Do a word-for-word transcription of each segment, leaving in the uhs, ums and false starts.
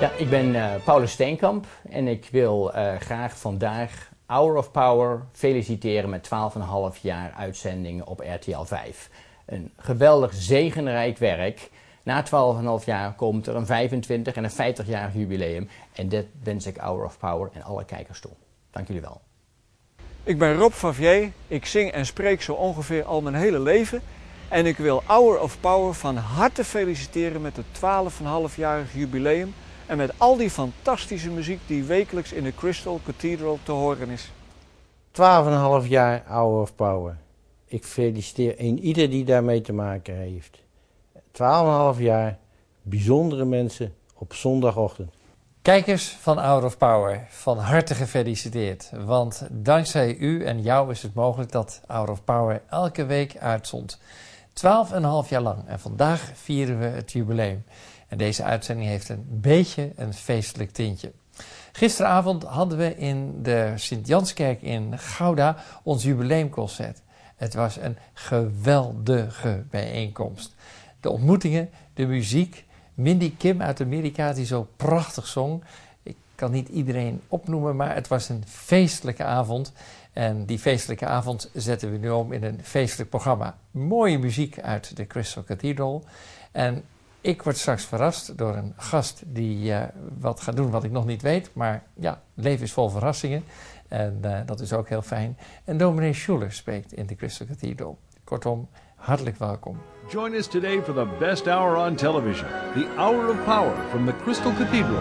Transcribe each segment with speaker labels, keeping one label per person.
Speaker 1: Ja, ik ben uh, Paulus Steenkamp en ik wil uh, graag vandaag Hour of Power feliciteren met twaalf komma vijf jaar uitzendingen op R T L vijf. Een geweldig zegenrijk werk. Na twaalf komma vijf jaar komt er een vijfentwintig en een vijftig-jarig jubileum. En dat wens ik Hour of Power en alle kijkers toe. Dank jullie wel.
Speaker 2: Ik ben Rob van Vier. Ik zing en spreek zo ongeveer al mijn hele leven. En ik wil Hour of Power van harte feliciteren met het twaalf komma vijf jarig jubileum. En met al die fantastische muziek die wekelijks in de Crystal Cathedral te horen is.
Speaker 3: twaalf komma vijf jaar Hour of Power. Ik feliciteer een ieder die daarmee te maken heeft. twaalf komma vijf jaar, bijzondere mensen op zondagochtend.
Speaker 4: Kijkers van Hour of Power, van harte gefeliciteerd. Want dankzij u en jou is het mogelijk dat Hour of Power elke week uitzond. twaalf komma vijf jaar lang. En vandaag vieren we het jubileum. En deze uitzending heeft een beetje een feestelijk tintje. Gisteravond hadden we in de Sint-Janskerk in Gouda ons jubileumconcert. Het was een geweldige bijeenkomst. De ontmoetingen, de muziek, Mindy Kim uit Amerika die zo prachtig zong. Ik kan niet iedereen opnoemen, maar het was een feestelijke avond. En die feestelijke avond zetten we nu om in een feestelijk programma. Mooie muziek uit de Crystal Cathedral. En ik word straks verrast door een gast die uh, wat gaat doen wat ik nog niet weet. Maar ja, leven is vol verrassingen. En uh, dat is ook heel fijn. En dominee Schuller spreekt in de Crystal Cathedral. Kortom, hartelijk welkom.
Speaker 5: Join us today for the best hour on television. The Hour of Power from the Crystal Cathedral.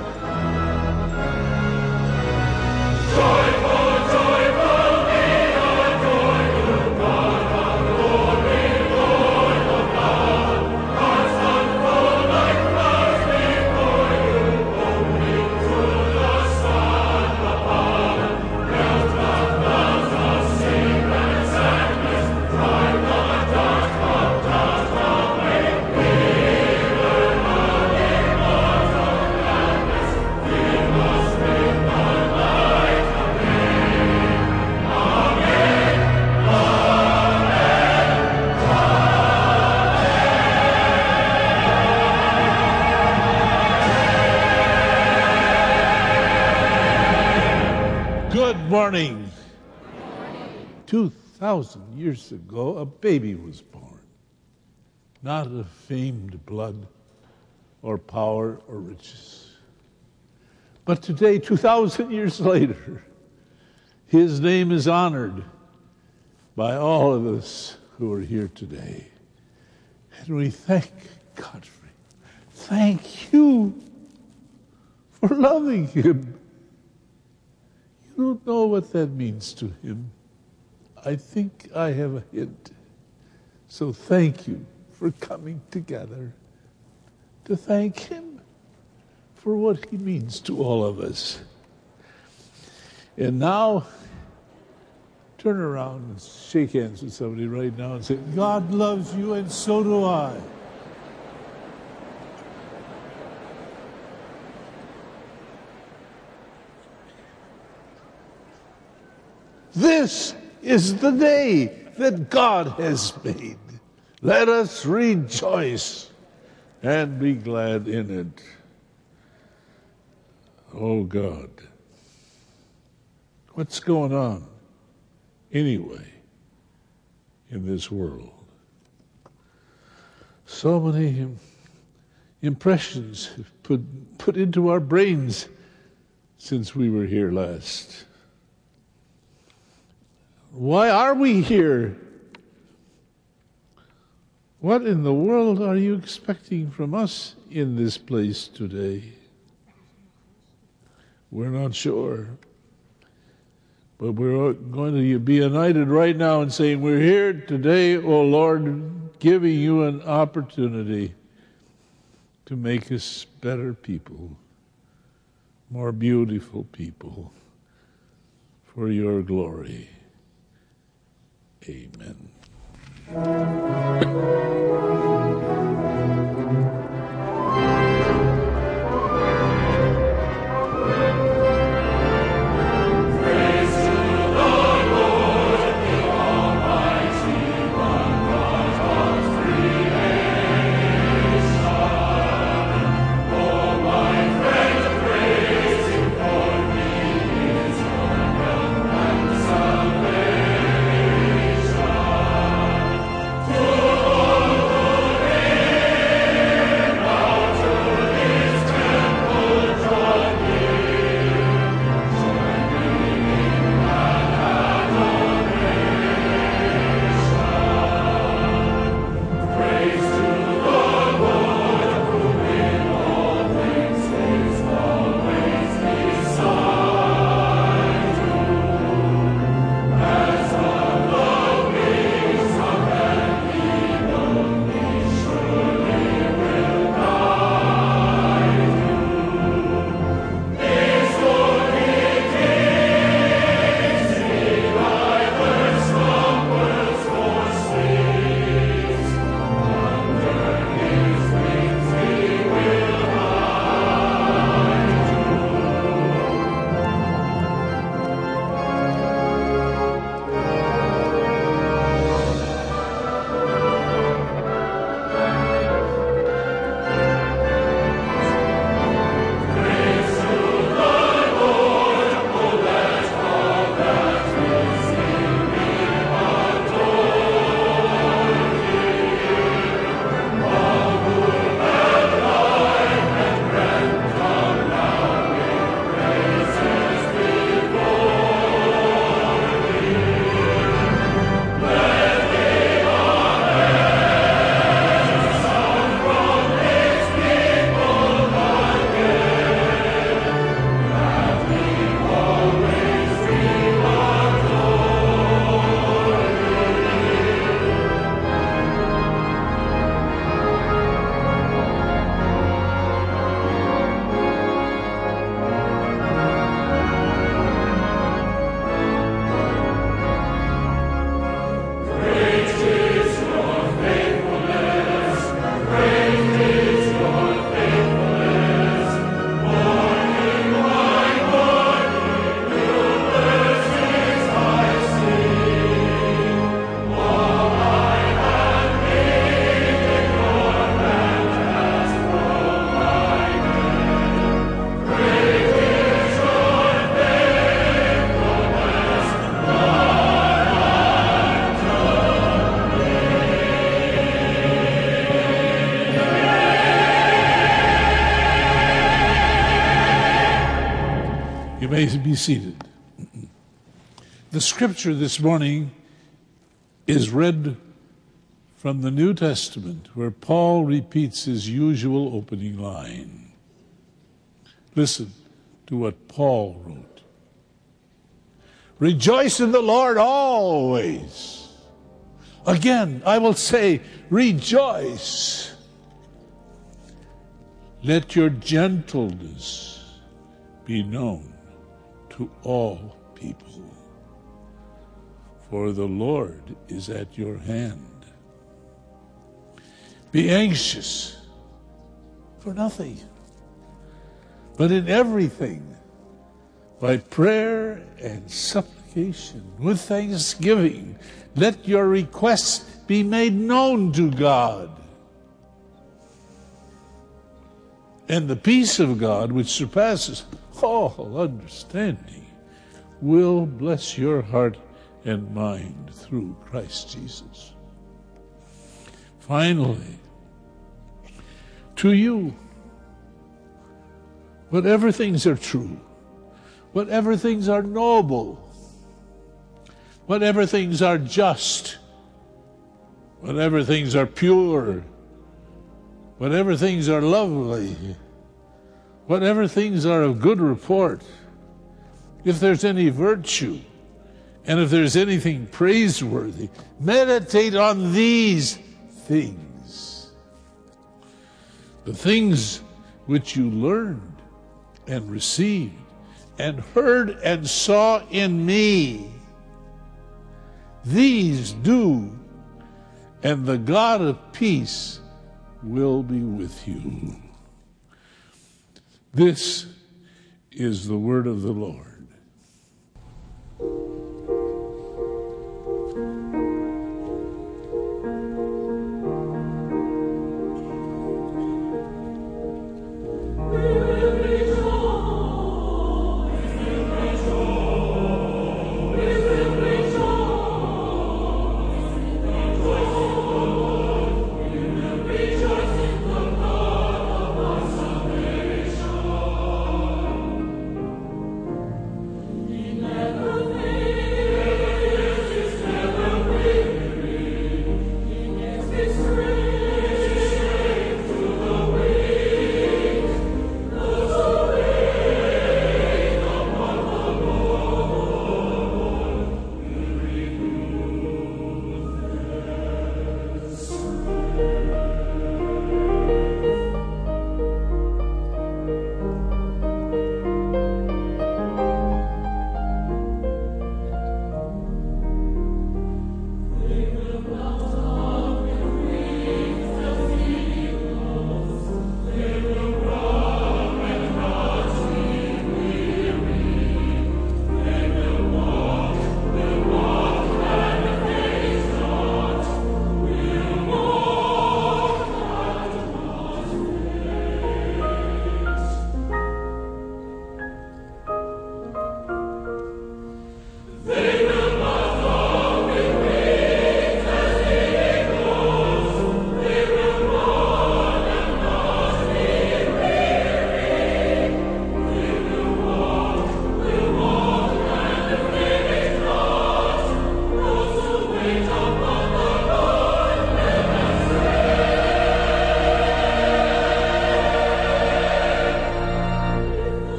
Speaker 5: Joyful, joyful, be our joy to God.
Speaker 6: Good morning. Two thousand years ago, a baby was born. Not of famed blood or power or riches. But today, two thousand years later, his name is honored by all of us who are here today. And we thank God for him. Thank you for loving him. You don't know what that means to him. I think I have a hint. So thank you for coming together to thank him for what he means to all of us. And now, turn around and shake hands with somebody right now and say, God loves you and so do I. This is the day that God has made. Let us rejoice and be glad in it. Oh God, what's going on anyway in this world? So many impressions put, put into our brains since we were here last. Why are we here? What in the world are you expecting from us in this place today? We're not sure. But we're going to be united right now in saying we're here today, oh Lord, giving you an opportunity to make us better people, more beautiful people for your glory. Amen.
Speaker 7: Friend,
Speaker 6: may be seated. The scripture this morning is read from the New Testament, where Paul repeats his usual opening line. Listen to what Paul wrote. Rejoice in the Lord always. Again, I will say, rejoice. Let your gentleness be known to all people, for the Lord is at your hand. Be anxious for nothing, but in everything, by prayer and supplication, with thanksgiving, let your requests be made known to God. And the peace of God, which surpasses all understanding, will bless your heart and mind through Christ Jesus. Finally, to you, whatever things are true, whatever things are noble, whatever things are just, whatever things are pure, whatever things are lovely, whatever things are of good report, if there's any virtue, and if there's anything praiseworthy, meditate on these things. The things which you learned and received and heard and saw in me, these do, and the God of peace will be with you. This is the word of the Lord.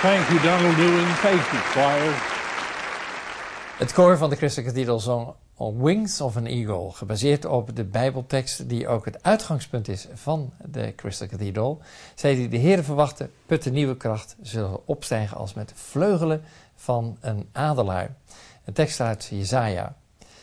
Speaker 6: Thank you, Donald Newman. Thank you, choir.
Speaker 4: Het koor van de Crystal Cathedral zong On Wings of an Eagle, gebaseerd op de Bijbeltekst die ook het uitgangspunt is van de Crystal Cathedral. Zij die de Heere verwachten, putten nieuwe kracht, zullen opstijgen als met vleugelen van een adelaar. Een tekst uit Jesaja.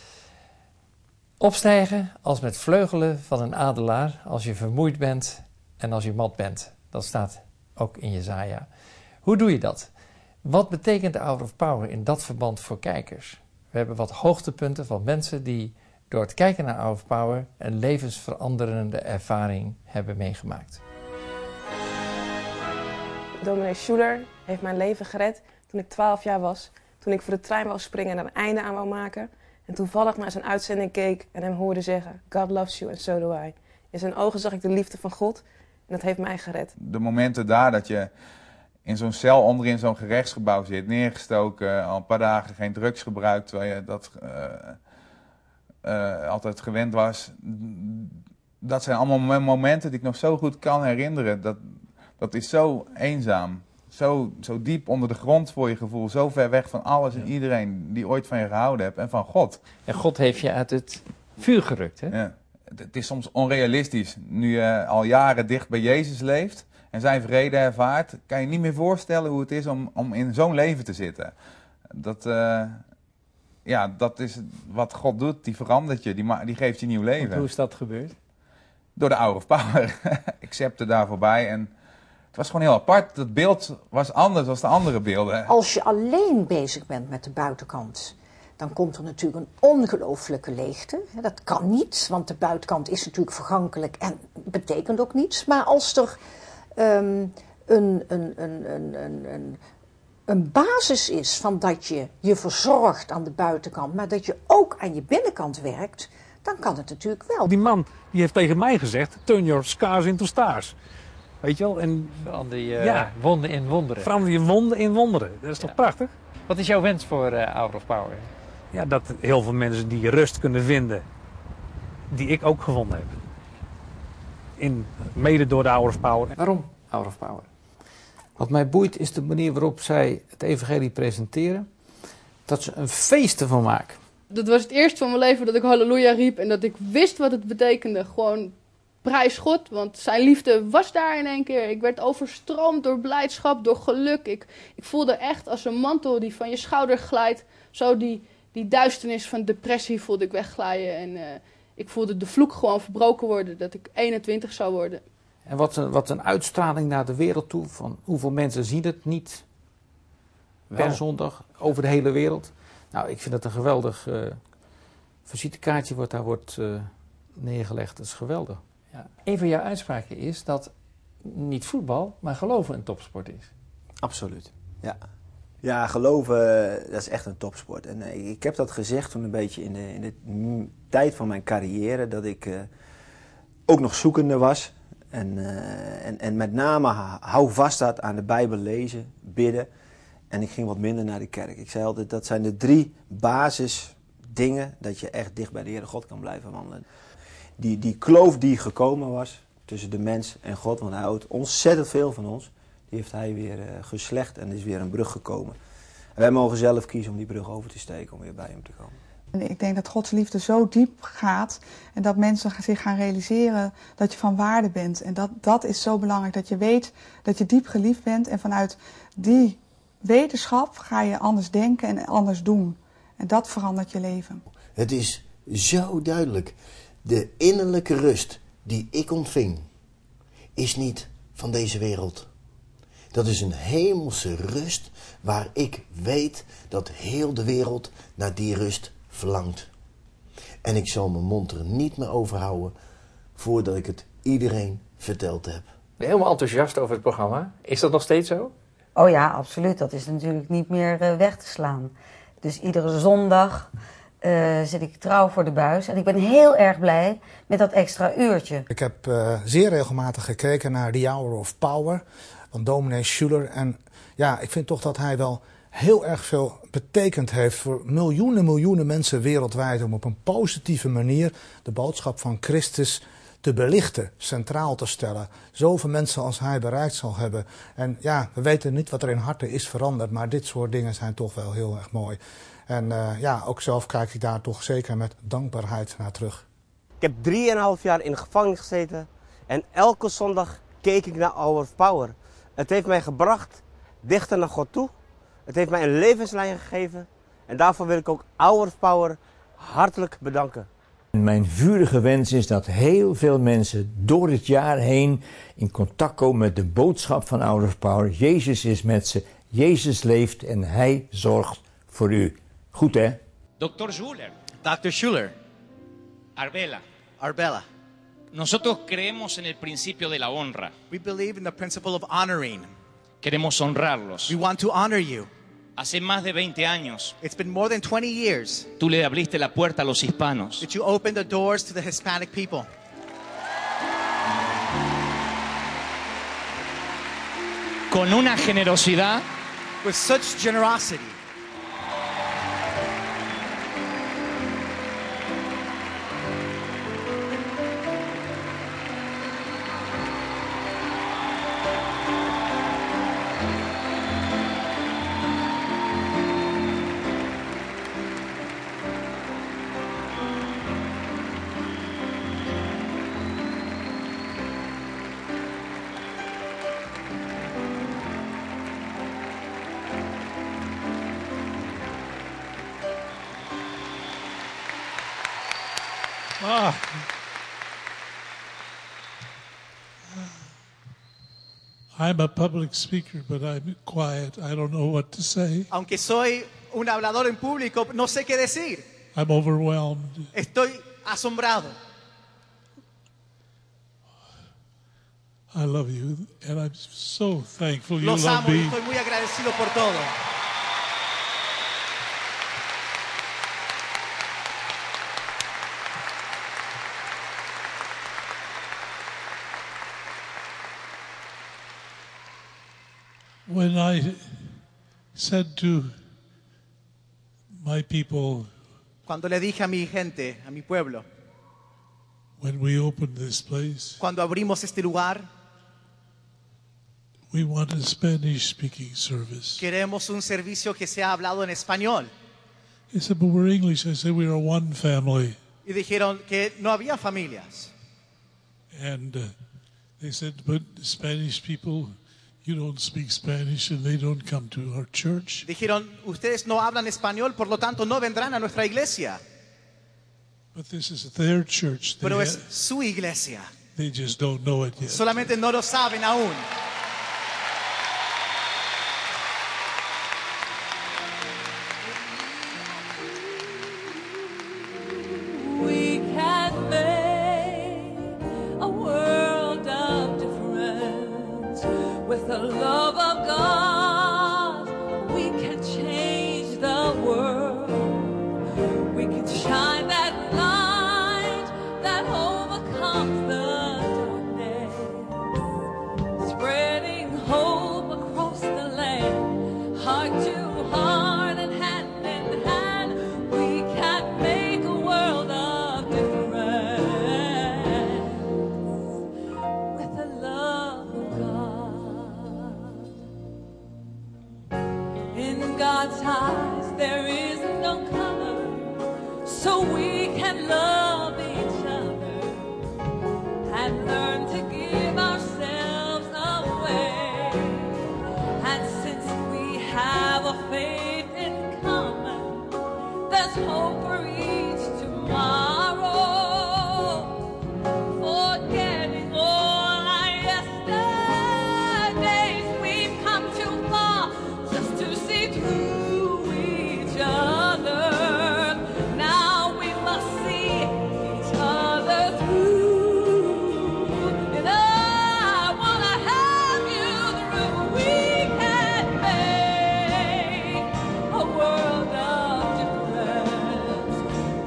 Speaker 4: Opstijgen als met vleugelen van een adelaar, als je vermoeid bent en als je mat bent. Dat staat ook in Jesaja. Hoe doe je dat? Wat betekent de Hour of Power in dat verband voor kijkers? We hebben wat hoogtepunten van mensen die door het kijken naar Hour of Power een levensveranderende ervaring hebben meegemaakt.
Speaker 7: Dominee Schuler heeft mijn leven gered toen ik twaalf jaar was. Toen ik voor de trein wou springen en een einde aan wou maken. En toevallig naar zijn uitzending keek en hem hoorde zeggen: God loves you and so do I. In zijn ogen zag ik de liefde van God en dat heeft mij gered.
Speaker 8: De momenten daar dat je in zo'n cel onderin zo'n gerechtsgebouw zit, neergestoken, al een paar dagen geen drugs gebruikt, terwijl je dat uh, uh, altijd gewend was. Dat zijn allemaal momenten die ik nog zo goed kan herinneren. Dat, dat is zo eenzaam, zo, zo diep onder de grond voor je gevoel, zo ver weg van alles en iedereen die ooit van je gehouden hebt en van God.
Speaker 4: En God heeft je uit het vuur gerukt, hè?
Speaker 8: Ja. Het is soms onrealistisch. Nu je al jaren dicht bij Jezus leeft en zijn vrede ervaart, kan je niet meer voorstellen hoe het is om, om in zo'n leven te zitten. Dat, uh, ja, dat is wat God doet, die verandert je, die, ma- die geeft je nieuw leven.
Speaker 2: Want hoe is dat gebeurd?
Speaker 8: Door de Hour of Power. Ik zepte daar voorbij en het was gewoon heel apart. Het beeld was anders dan de andere beelden.
Speaker 9: Als je alleen bezig bent met de buitenkant, dan komt er natuurlijk een ongelooflijke leegte. Dat kan niet, want de buitenkant is natuurlijk vergankelijk en betekent ook niets. Maar als er um, een, een, een, een, een, een basis is van dat je je verzorgt aan de buitenkant, maar dat je ook aan je binnenkant werkt, dan kan het natuurlijk wel.
Speaker 10: Die man die heeft tegen mij gezegd: turn your scars into stars. Weet je wel? En
Speaker 4: Verander je
Speaker 10: ja,
Speaker 4: wonden in wonderen.
Speaker 10: verander je wonden in wonderen. Dat is toch
Speaker 4: Ja.
Speaker 10: prachtig?
Speaker 4: Wat is jouw wens voor uh, Hour of Power?
Speaker 10: Ja, dat heel veel mensen die rust kunnen vinden, die ik ook gevonden heb. In, mede door de Hour of Power.
Speaker 11: Waarom Hour of Power? Wat mij boeit is de manier waarop zij het evangelie presenteren. Dat ze een feest ervan maken.
Speaker 12: Dat was het eerste van mijn leven dat ik halleluja riep en dat ik wist wat het betekende. Gewoon prijs God, want zijn liefde was daar in één keer. Ik werd overstroomd door blijdschap, door geluk. Ik, ik voelde echt als een mantel die van je schouder glijdt. Zo die, die duisternis van depressie voelde ik wegglijden. En uh, ik voelde de vloek gewoon verbroken worden, dat ik eenentwintig zou worden.
Speaker 11: En wat een, wat een uitstraling naar de wereld toe. Van hoeveel mensen zien het niet per
Speaker 4: Wel.
Speaker 11: zondag over de hele wereld. Nou, ik vind het een geweldig uh, visitekaartje wat daar wordt uh, neergelegd. Dat is geweldig.
Speaker 4: Ja. Een van jouw uitspraken is dat niet voetbal, maar geloven een topsport is.
Speaker 13: Absoluut, ja. Ja, geloven, dat is echt een topsport. En uh, ik heb dat gezegd toen een beetje in de, in de m- tijd van mijn carrière, dat ik uh, ook nog zoekende was. En, uh, en, en met name hou vast had aan de Bijbel lezen, bidden. En ik ging wat minder naar de kerk. Ik zei altijd, dat zijn de drie basisdingen dat je echt dicht bij de Heere God kan blijven wandelen. Die, die kloof die gekomen was tussen de mens en God, want hij houdt ontzettend veel van ons. Die heeft hij weer uh, geslecht en er is weer een brug gekomen. En wij mogen zelf kiezen om die brug over te steken, om weer bij hem te komen.
Speaker 14: En ik denk dat Gods liefde zo diep gaat en dat mensen zich gaan realiseren dat je van waarde bent. En dat, dat is zo belangrijk, dat je weet dat je diep geliefd bent en vanuit die wetenschap ga je anders denken en anders doen. En dat verandert je leven.
Speaker 15: Het is zo duidelijk. De innerlijke rust die ik ontving, is niet van deze wereld. Dat is een hemelse rust waar ik weet dat heel de wereld naar die rust verlangt. En ik zal mijn mond er niet meer over houden voordat ik het iedereen verteld heb.
Speaker 11: Helemaal enthousiast over het programma. Is dat nog steeds zo?
Speaker 16: Oh ja, absoluut. Dat is natuurlijk niet meer uh, weg te slaan. Dus iedere zondag uh, zit ik trouw voor de buis. En ik ben heel erg blij met dat extra uurtje.
Speaker 17: Ik heb uh, zeer regelmatig gekeken naar The Hour of Power van dominee Schuler. En ja, ik vind toch dat hij wel heel erg veel betekend heeft voor miljoenen, miljoenen mensen wereldwijd. Om op een positieve manier de boodschap van Christus te belichten, centraal te stellen. Zoveel mensen als hij bereikt zal hebben. En ja, we weten niet wat er in harten is veranderd, maar dit soort dingen zijn toch wel heel erg mooi. En uh, ja, ook zelf kijk ik daar toch zeker met dankbaarheid naar terug.
Speaker 18: Ik heb drieënhalf jaar in de gevangenis gezeten en elke zondag keek ik naar Hour of Power. Het heeft mij gebracht dichter naar God toe. Het heeft mij een levenslijn gegeven en daarvoor wil ik ook Hour of Power hartelijk bedanken.
Speaker 19: Mijn vurige wens is dat heel veel mensen door het jaar heen in contact komen met de boodschap van Hour of Power. Jezus is met ze, Jezus leeft en hij zorgt voor u. Goed hè?
Speaker 20: Doctor Schuller.
Speaker 21: doctor Schuller.
Speaker 20: Arbela.
Speaker 21: Arbela.
Speaker 20: Nosotros creemos en el principio de la honra.
Speaker 21: We believe in the principle of honoring.
Speaker 20: Queremos honrarlos.
Speaker 21: We want to honor you.
Speaker 20: Hace más de veinte años.
Speaker 21: It's been more than twenty years.
Speaker 20: Tú le abriste la puerta a los hispanos.
Speaker 21: That you opened the doors to the Hispanic people.
Speaker 20: Con una generosidad.
Speaker 21: With such generosity.
Speaker 6: Ah. I'm a public speaker, but I'm quiet. I don't know what to say.
Speaker 21: Aunque soy un hablador en público, no sé qué decir.
Speaker 6: I'm overwhelmed.
Speaker 21: Estoy asombrado.
Speaker 6: I love you, and I'm so thankful you
Speaker 21: Los
Speaker 6: love
Speaker 21: amo y
Speaker 6: me.
Speaker 21: estoy muy agradecido por todo.
Speaker 6: When I said to my people,
Speaker 21: Cuando le dije a mi gente, a mi pueblo,
Speaker 6: when we opened this place,
Speaker 21: cuando abrimos este lugar,
Speaker 6: we want a Spanish-speaking service.
Speaker 21: queremos un servicio que sea hablado en español.
Speaker 6: They said, but we're English. I said, we are one family.
Speaker 21: Y dijeron que no había familias.
Speaker 6: And uh, they said, but Spanish people, you don't speak Spanish and they don't come to our church.
Speaker 21: Dijeron, ustedes no hablan español, por lo tanto no vendrán a nuestra iglesia.
Speaker 6: But this is their church. They,
Speaker 21: Pero
Speaker 6: ha-
Speaker 21: es su iglesia.
Speaker 6: they just don't know it yet.
Speaker 21: Solamente no lo saben aún.
Speaker 22: We can make a world of difference. With the love of God, we can change the world. We can shine that light that overcomes the darkness. Spreading hope across the land, heart to heart and hand in hand. We can make a world of difference with the love of God. In God's eyes there is no color, so we can love each other and learn to give ourselves away. And since we have a faith in common, there's hope for each tomorrow. Forgetting all our yesterdays, we've come too far just to see through each other. Now we must see each other through. And I wanna have you through. We can make a world of difference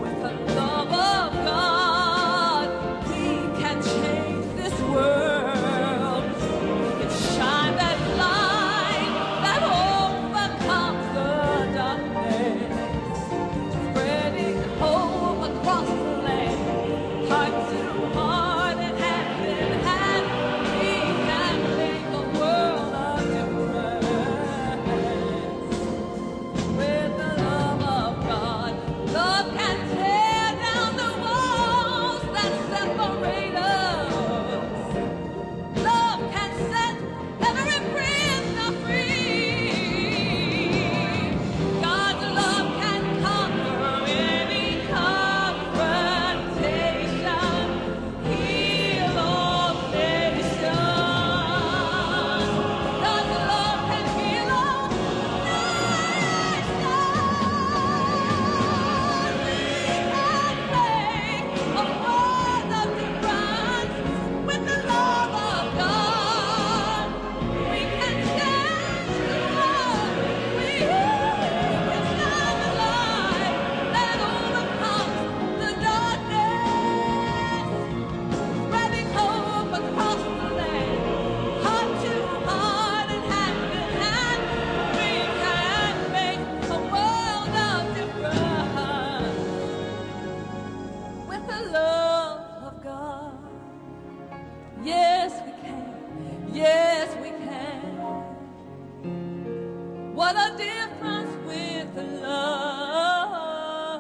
Speaker 22: What a difference with the love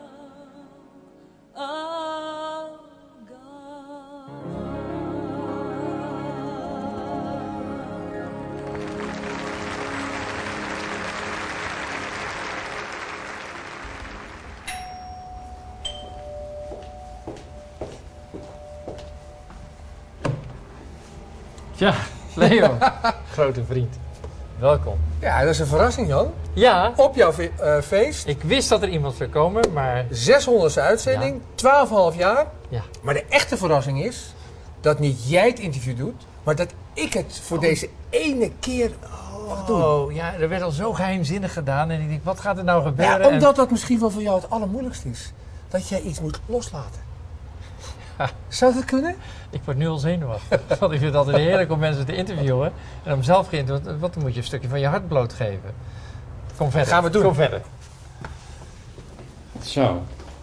Speaker 22: of
Speaker 4: Tja, Leo, grote vriend. Welkom.
Speaker 11: Ja, dat is een verrassing, Jan.
Speaker 4: Ja.
Speaker 11: Op jouw fe- uh, feest.
Speaker 4: Ik wist dat er iemand zou komen, maar...
Speaker 11: zeshonderdste uitzending,
Speaker 4: Ja.
Speaker 11: twaalf komma vijf jaar.
Speaker 4: Ja.
Speaker 11: Maar de echte verrassing is dat niet jij het interview doet, maar dat ik het voor deze ene keer mag doen.
Speaker 4: Oh, ja, er werd al zo geheimzinnig gedaan en ik denk, wat gaat er nou gebeuren?
Speaker 11: Ja, omdat dat misschien wel voor jou het allermoeilijkste is. Dat jij iets moet loslaten. Zou dat kunnen?
Speaker 4: Ik word nu al zenuwachtig. Want ik vind het altijd heerlijk om mensen te interviewen. En om zelf geïnterviewd, wat dan moet je een stukje van je hart blootgeven. Kom verder.
Speaker 11: Gaan we doen.
Speaker 4: Kom verder. Zo.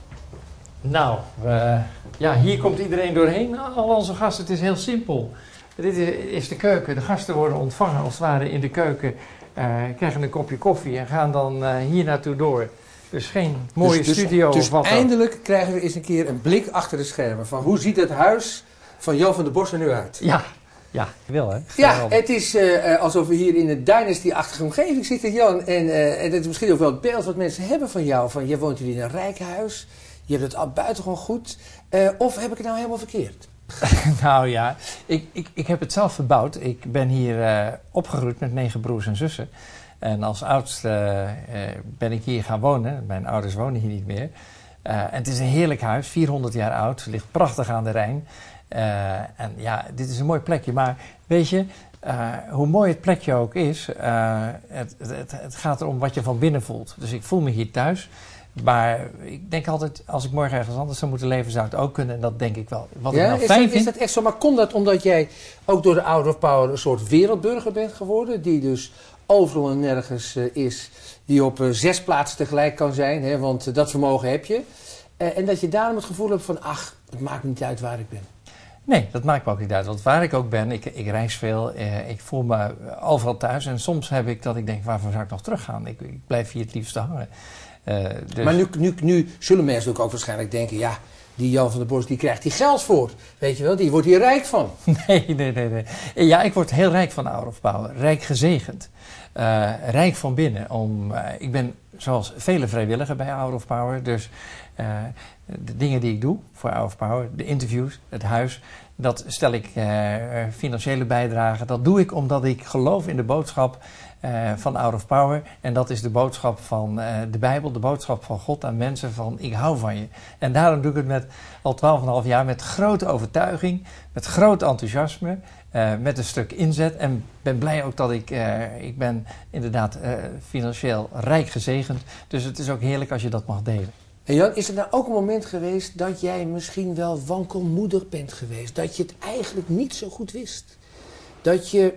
Speaker 4: Nou, uh, ja, hier komt iedereen doorheen. Al onze gasten, het is heel simpel. Dit is de keuken. De gasten worden ontvangen als het ware in de keuken. Uh, krijgen een kopje koffie en gaan dan uh, hier naartoe door. Dus geen mooie
Speaker 11: dus, dus,
Speaker 4: studio
Speaker 11: dus
Speaker 4: of wat dan.
Speaker 11: eindelijk krijgen we eens een keer een blik achter de schermen. Van hoe ziet het huis van Jan van der Bos er nu uit?
Speaker 4: Ja, ja, wel hè.
Speaker 11: Ja, het is uh, alsof we hier in een Dynasty-achtige omgeving zitten, Jan. En, uh, en dat is misschien ook wel het beeld wat mensen hebben van jou. Van je woont hier in een rijk huis, je hebt het al buitengewoon goed. Uh, of heb ik het nou helemaal verkeerd?
Speaker 4: Nou ja, ik, ik, ik heb het zelf verbouwd. Ik ben hier uh, opgegroeid met negen broers en zussen. En als oudste uh, uh, ben ik hier gaan wonen. Mijn ouders wonen hier niet meer. Uh, en het is een heerlijk huis, vierhonderd jaar oud. Het ligt prachtig aan de Rijn. Uh, en ja, dit is een mooi plekje. Maar weet je, uh, hoe mooi het plekje ook is, uh, het, het, het gaat erom wat je van binnen voelt. Dus ik voel me hier thuis. Maar ik denk altijd, als ik morgen ergens anders zou moeten leven, zou het ook kunnen. En dat denk ik wel. Wat
Speaker 11: ja,
Speaker 4: ik nou
Speaker 11: is,
Speaker 4: fijn
Speaker 11: dat,
Speaker 4: vind,
Speaker 11: is dat echt zo? Maar komt dat omdat jij ook door de Hour of Power een soort wereldburger bent geworden? Die dus overal en nergens uh, is. Die op uh, zes plaatsen tegelijk kan zijn. Hè, want uh, dat vermogen heb je. Uh, en dat je daarom het gevoel hebt van, ach, het maakt niet uit waar ik ben.
Speaker 4: Nee, dat maakt me ook niet uit. Want waar ik ook ben, ik, ik reis veel, eh, ik voel me overal thuis. En soms heb ik dat ik denk, waarvoor zou ik nog teruggaan? Ik, ik blijf hier het liefste hangen. Uh, dus...
Speaker 11: Maar nu, nu, nu zullen mensen ook, ook waarschijnlijk denken, ja, die Jan van der Bos, die krijgt hier geld voor. Weet je wel, die wordt hier rijk van.
Speaker 4: Nee, nee, nee, nee. Ja, ik word heel rijk van Hour of Power. Rijk gezegend. Uh, rijk van binnen. Om, uh, ik ben zoals vele vrijwilligers bij Hour of Power. Dus uh, de dingen die ik doe voor Hour of Power, de interviews, het huis, dat stel ik uh, financiële bijdrage. Dat doe ik omdat ik geloof in de boodschap uh, van Hour of Power. En dat is de boodschap van uh, de Bijbel, de boodschap van God aan mensen van ik hou van je. En daarom doe ik het met al twaalf komma vijf jaar met grote overtuiging, met groot enthousiasme. Uh, met een stuk inzet en ben blij ook dat ik, uh, ik ben inderdaad uh, financieel rijk gezegend. Dus het is ook heerlijk als je dat mag delen.
Speaker 11: En Jan, is er nou ook een moment geweest dat jij misschien wel wankelmoedig bent geweest? Dat je het eigenlijk niet zo goed wist? Dat je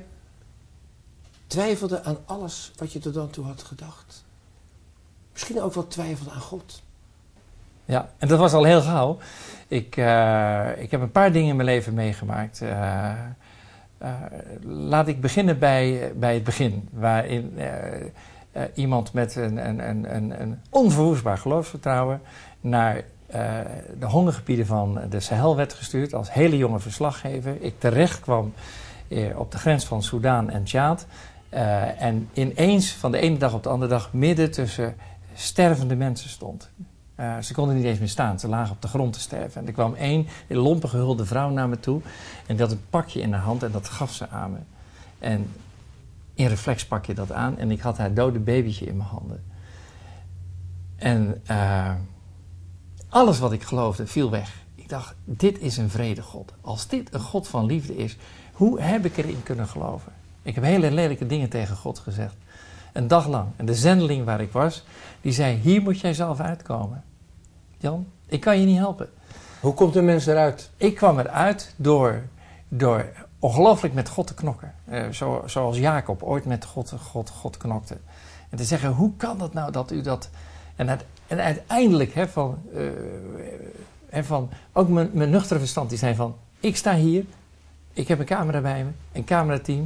Speaker 11: twijfelde aan alles wat je tot dan toe had gedacht? Misschien ook wel twijfelde aan God?
Speaker 4: Ja, en dat was al heel gauw. Ik, uh, ik heb een paar dingen in mijn leven meegemaakt. Uh, Uh, laat ik beginnen bij, bij het begin, waarin uh, uh, iemand met een, een, een, een onverwoestbaar geloofsvertrouwen naar uh, de hongergebieden van de Sahel werd gestuurd als hele jonge verslaggever. Ik terecht kwam uh, op de grens van Soudaan en Tjaad uh, en ineens van de ene dag op de andere dag midden tussen stervende mensen stond. Uh, ze konden niet eens meer staan, ze lagen op de grond te sterven. En er kwam één lompe gehulde vrouw naar me toe en die had een pakje in haar hand en dat gaf ze aan me. En in reflex pak je dat aan en ik had haar dode babytje in mijn handen. En uh, alles wat ik geloofde viel weg. Ik dacht, dit is een vrede God. Als dit een God van liefde is, hoe heb ik erin kunnen geloven? Ik heb hele lelijke dingen tegen God gezegd. Een dag lang. En de zendeling waar ik was, die zei, hier moet jij zelf uitkomen. Jan, ik kan je niet helpen.
Speaker 11: Hoe komt een mens eruit?
Speaker 4: Ik kwam eruit door, door ongelooflijk met God te knokken. Uh, zo, zoals Jacob ooit met God, God, God knokte. En te zeggen, hoe kan dat nou dat u dat... En, uit, en uiteindelijk, hè, van, uh, hè, van, ook mijn, mijn nuchtere verstand, die zei van, ik sta hier, ik heb een camera bij me, een camerateam.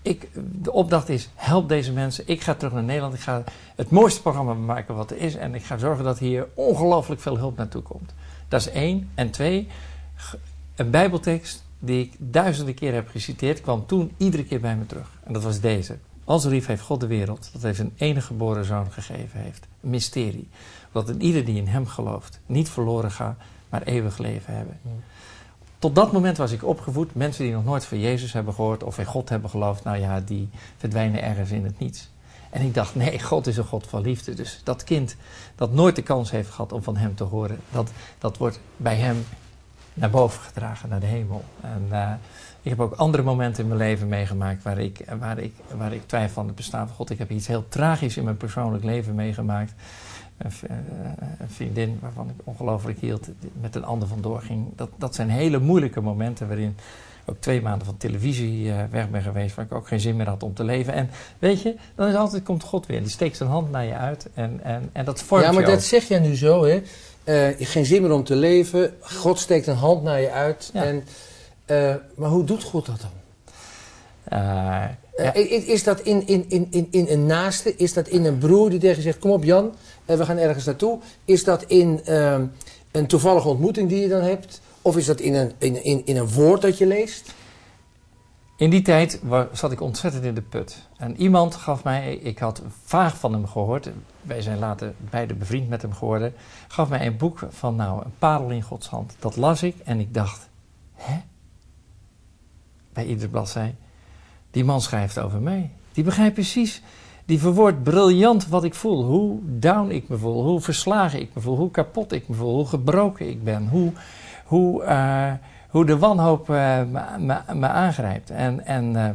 Speaker 4: ik, de opdracht is, help deze mensen. Ik ga terug naar Nederland. Ik ga het mooiste programma maken wat er is. En ik ga zorgen dat hier ongelooflijk veel hulp naartoe komt. Dat is één. En twee, een bijbeltekst die ik duizenden keer heb geciteerd, kwam toen iedere keer bij me terug. En dat was deze. Al zo lief heeft God de wereld, dat hij zijn enige geboren zoon gegeven heeft. Een mysterie. Dat een ieder die in hem gelooft niet verloren gaat, maar eeuwig leven hebben. Tot dat moment was ik opgevoed. Mensen die nog nooit van Jezus hebben gehoord of in God hebben geloofd, nou ja, die verdwijnen ergens in het niets. En ik dacht, nee, God is een God van liefde. Dus dat kind dat nooit de kans heeft gehad om van hem te horen, dat, dat wordt bij hem naar boven gedragen, naar de hemel. En uh, ik heb ook andere momenten in mijn leven meegemaakt waar ik, waar ik, waar ik twijfel aan het bestaan van God. Ik heb iets heel tragisch in mijn persoonlijk leven meegemaakt. Een, een vriendin waarvan ik ongelooflijk hield, met een ander vandoor ging. Dat, dat zijn hele moeilijke momenten waarin ook twee maanden van televisie uh, weg ben geweest, waar ik ook geen zin meer had om te leven. En weet je, dan is altijd, komt God weer. Die steekt zijn hand naar je uit en, en, en dat vormt je
Speaker 11: Ja, maar
Speaker 4: ook.
Speaker 11: dat zeg jij nu zo, hè. Uh, geen zin meer om te leven. God steekt een hand naar je uit.
Speaker 4: Ja.
Speaker 11: En, uh, maar hoe doet God dat dan?
Speaker 4: Uh, ja.
Speaker 11: uh, is, is dat in, in, in, in, in een naaste? Is dat in een broer die tegen je zegt, kom op Jan, uh, we gaan ergens naartoe? Is dat in uh, een toevallige ontmoeting die je dan hebt? Of is dat in een, in, in, in een woord dat je leest?
Speaker 4: In die tijd was, zat ik ontzettend in de put. En iemand gaf mij, ik had vaag van hem gehoord, wij zijn later beide bevriend met hem geworden, gaf mij een boek van nou, een parel in Gods hand. Dat las ik en ik dacht, hè? Bij iedere bladzij, die man schrijft over mij. Die begrijpt precies, die verwoordt briljant wat ik voel. Hoe down ik me voel, hoe verslagen ik me voel, hoe kapot ik me voel, hoe gebroken ik ben, hoe... hoe uh, Hoe de wanhoop uh, me, me, me aangrijpt. En, en uh,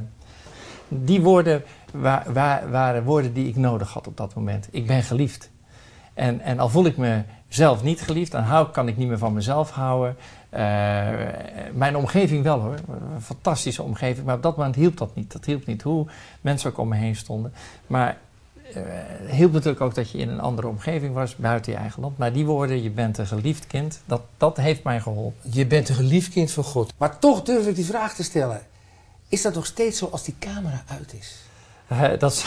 Speaker 4: die woorden wa, wa, waren woorden die ik nodig had op dat moment. Ik ben geliefd. En, en al voel ik mezelf niet geliefd, dan hou, kan ik niet meer van mezelf houden. Uh, mijn omgeving wel hoor. Een fantastische omgeving. Maar op dat moment hielp dat niet. Dat hielp niet hoe mensen ook om me heen stonden. Maar uh, het hielp natuurlijk ook dat je in een andere omgeving was, buiten je eigen land. Maar die woorden, je bent een geliefd kind, dat, dat heeft mij geholpen.
Speaker 11: Je bent een geliefd kind van God. Maar toch durf ik die vraag te stellen. Is dat nog steeds zo als die camera uit is?
Speaker 4: Uh, dat,